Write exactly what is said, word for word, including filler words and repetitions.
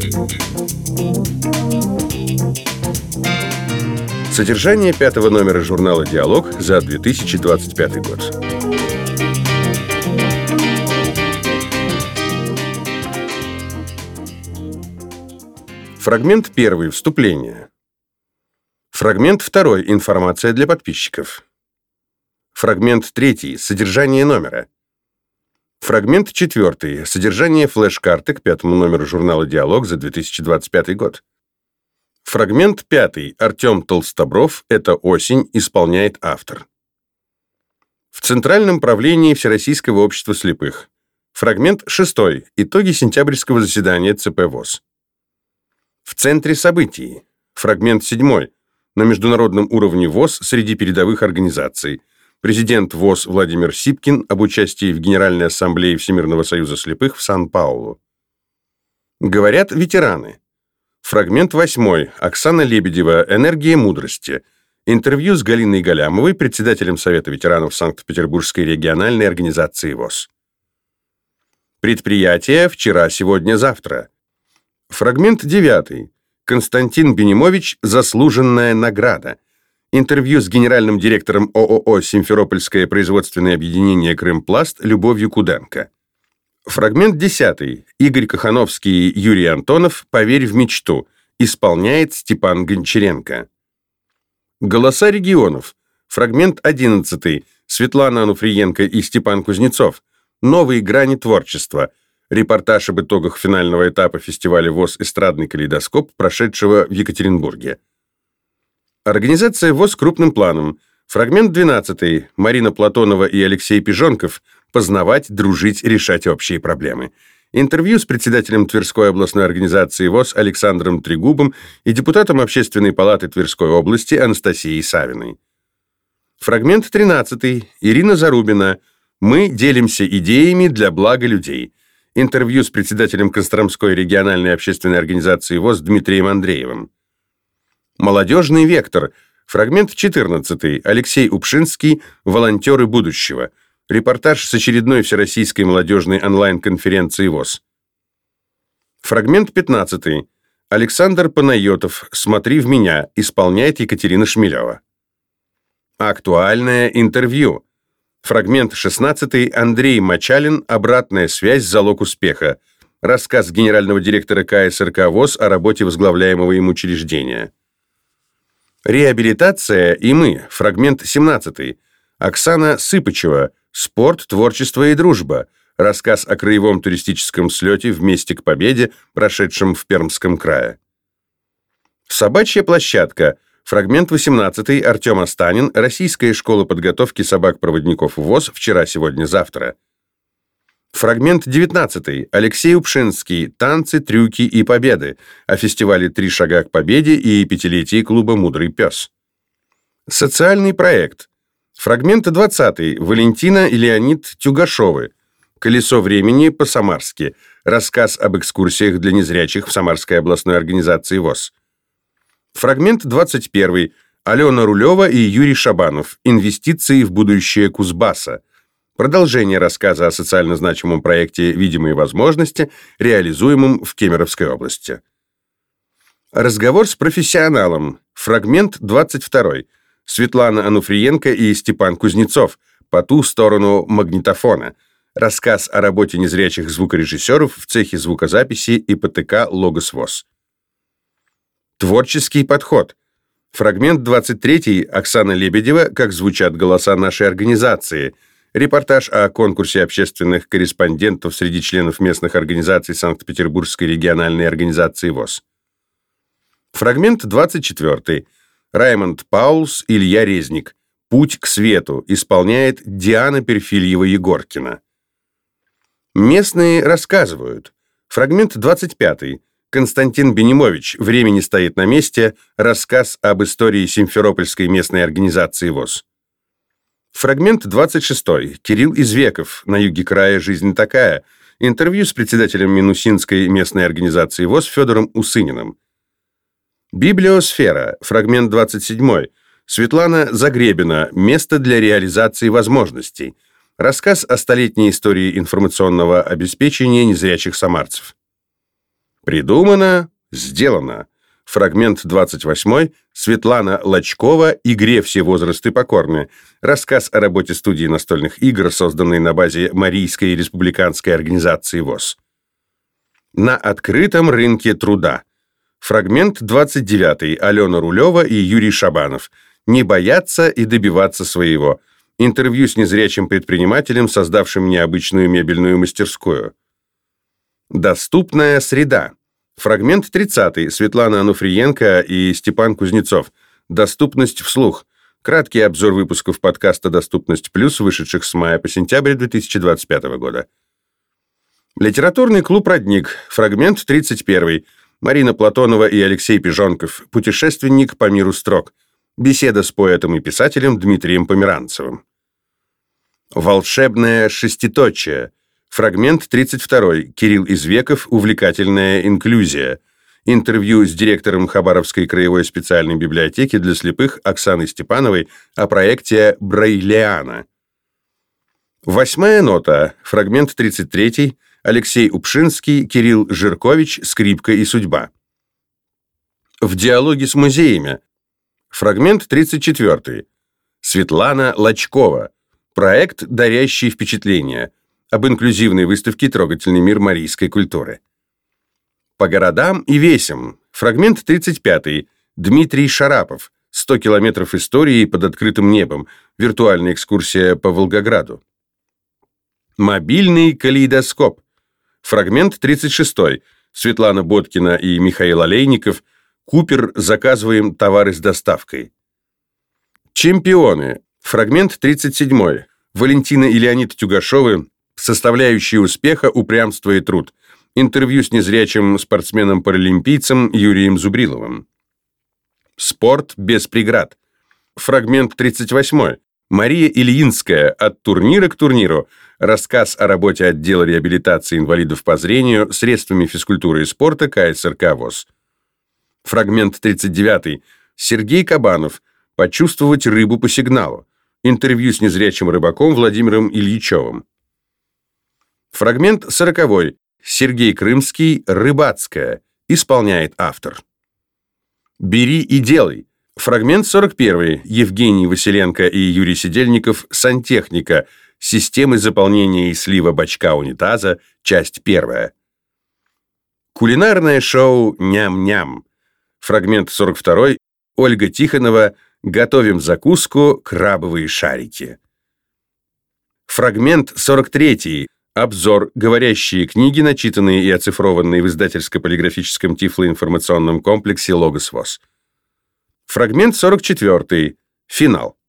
Содержание пятого номера журнала «Диалог» за две тысячи двадцать пятый год. Фрагмент первый. Вступление. Фрагмент второй. Информация для подписчиков. Фрагмент третий. Содержание номера. Фрагмент четвертый. Содержание флеш-карты к пятому номеру журнала «Диалог» за две тысячи двадцать пятый год. Фрагмент пятый. Артем Толстобров. «Это осень» исполняет автор. В Центральном правлении Всероссийского общества слепых. Фрагмент шестой. Итоги сентябрьского заседания ЦП ВОС. В центре событий. Фрагмент седьмой. На международном уровне ВОС среди передовых организаций. Президент ВОС Владимир Сипкин об участии в Генеральной ассамблее Всемирного союза слепых в Сан-Паулу. Говорят ветераны. Фрагмент восьмой. Оксана Лебедева. «Энергия мудрости». Интервью с Галиной Галямовой, председателем Совета ветеранов Санкт-Петербургской региональной организации ВОС. Предприятие «Вчера, сегодня, завтра». Фрагмент девятый. Константин Бенимович. «Заслуженная награда». Интервью с генеральным директором ООО «Симферопольское производственное объединение Крымпласт» Любовью Куденко. Фрагмент десятый. Игорь Кохановский и Юрий Антонов. «Поверь в мечту». Исполняет Степан Гончаренко. Голоса регионов. Фрагмент одиннадцатый. Светлана Ануфриенко и Степан Кузнецов. «Новые грани творчества». Репортаж об итогах финального этапа фестиваля ВОС «Эстрадный калейдоскоп», прошедшего в Екатеринбурге. Организация ВОС крупным планом. Фрагмент двенадцатый. Марина Платонова и Алексей Пижонков. «Познавать, дружить, решать общие проблемы». Интервью с председателем Тверской областной организации ВОС Александром Трегубом и депутатом Общественной палаты Тверской области Анастасией Савиной. Фрагмент тринадцатый. Ирина Зарубина. «Мы делимся идеями для блага людей». Интервью с председателем Костромской региональной общественной организации ВОС Дмитрием Андреевым. Молодежный вектор. Фрагмент четырнадцатый. Алексей Упшинский. «Волонтеры будущего». Репортаж с очередной всероссийской молодежной онлайн-конференции ВОС. Фрагмент пятнадцатый. Александр Панайотов. «Смотри в меня». Исполняет Екатерина Шмелева. Актуальное интервью. Фрагмент шестнадцатый. Андрей Мочалин. «Обратная связь. Залог успеха». Рассказ генерального директора КСРК ВОС о работе возглавляемого им учреждения. Реабилитация и мы. Фрагмент семнадцатый. Оксана Сыпачева. «Спорт, творчество и дружба». Рассказ о краевом туристическом слете «Вместе к победе», прошедшем в Пермском крае. Собачья площадка. Фрагмент восемнадцатый. Артем Астанин. «Российская школа подготовки собак-проводников ВОС. Вчера, сегодня, завтра». Фрагмент девятнадцатый. Алексей Упшинский. «Танцы, трюки и победы». О фестивале «Три шага к победе» и пятилетии клуба «Мудрый пес». Социальный проект. Фрагмент двадцатый. Валентина и Леонид Тюгашовы. «Колесо времени» по-самарски. Рассказ об экскурсиях для незрячих в Самарской областной организации ВОС. Фрагмент двадцать первый. Алена Рулева и Юрий Шабанов. «Инвестиции в будущее Кузбасса». Продолжение рассказа о социально значимом проекте «Видимые возможности», реализуемом в Кемеровской области. Разговор с профессионалом. Фрагмент двадцать второй. Светлана Ануфриенко и Степан Кузнецов. «По ту сторону магнитофона». Рассказ о работе незрячих звукорежиссеров в цехе звукозаписи и ПТК «Логос ВОС». Творческий подход. Фрагмент двадцать третий. Оксана Лебедева. «Как звучат голоса нашей организации». Репортаж о конкурсе общественных корреспондентов среди членов местных организаций Санкт-Петербургской региональной организации ВОС. Фрагмент двадцать четвертый. Раймонд Паулс, Илья Резник. «Путь к свету». Исполняет Диана Перфильева-Егоркина. Местные рассказывают. Фрагмент двадцать пятый. Константин Бенимович. «Время не стоит на месте». Рассказ об истории Симферопольской местной организации ВОС. Фрагмент двадцать шестой. Кирилл Извеков. «На юге края жизнь такая». Интервью с председателем Минусинской местной организации ВОС Федором Усыниным. Библиосфера. Фрагмент двадцать седьмой. Светлана Загребина. «Место для реализации возможностей». Рассказ о столетней истории информационного обеспечения незрячих самарцев. Придумано, сделано. Фрагмент двадцать восьмой. Светлана Лачкова «Игре все возрасты покорны». Рассказ о работе студии настольных игр, созданной на базе Марийской республиканской организации ВОС. На открытом рынке труда. Фрагмент двадцать девятый. Алена Рулева и Юрий Шабанов. «Не бояться и добиваться своего». Интервью с незрячим предпринимателем, создавшим необычную мебельную мастерскую. Доступная среда. Фрагмент тридцатый. Светлана Ануфриенко и Степан Кузнецов. «Доступность вслух». Краткий обзор выпусков подкаста «Доступность плюс», вышедших с мая по сентябрь две тысячи двадцать пятого года. Литературный клуб «Родник». Фрагмент тридцать первый. Марина Платонова и Алексей Пижонков. «Путешественник по миру строк». Беседа с поэтом и писателем Дмитрием Померанцевым. Волшебное шеститочие. Фрагмент тридцать второй. Кирилл Извеков. Увлекательная инклюзия. Интервью с директором Хабаровской краевой специальной библиотеки для слепых Оксаной Степановой о проекте Брайлиана. Восьмая нота. Фрагмент тридцать третий. Алексей Упшинский, Кирилл Жиркович. Скрипка и судьба. В диалоге с музеями. Фрагмент тридцать четвертый. Светлана Лачкова. Проект «Дарящие впечатления». Об инклюзивной выставке «Трогательный мир марийской культуры». По городам и весям. Фрагмент тридцать пятый. Дмитрий Шарапов. сто километров истории под открытым небом. Виртуальная экскурсия по Волгограду. Мобильный калейдоскоп. Фрагмент тридцать шестой. Светлана Боткина и Михаил Олейников. Купер. Заказываем товары с доставкой. Чемпионы. Фрагмент тридцать седьмой. Валентина и Леонид Тюгашовы. Составляющие успеха, упрямство и труд. Интервью с незрячим спортсменом-паралимпийцем Юрием Зубриловым. Спорт без преград. Фрагмент тридцать восьмой. Мария Ильинская. От турнира к турниру. Рассказ о работе отдела реабилитации инвалидов по зрению средствами физкультуры и спорта ка эс эр ка ВОС. Фрагмент тридцать девятый. Сергей Кабанов. Почувствовать рыбу по сигналу. Интервью с незрячим рыбаком Владимиром Ильичевым. Фрагмент сороковой. Сергей Крымский. Рыбацкая. Исполняет автор. Бери и делай. Фрагмент сорок первый. Евгений Василенко и Юрий Сидельников. Сантехника. Системы заполнения и слива бачка унитаза. Часть первая. Кулинарное шоу «Ням-ням». Фрагмент сорок второй. Ольга Тихонова. Готовим закуску «Крабовые шарики». Фрагмент сорок третий. Обзор. Говорящие книги, начитанные и оцифрованные в издательско-полиграфическом тифлоинформационном комплексе «Логос ВОС». Фрагмент сорок четвертый. Финал.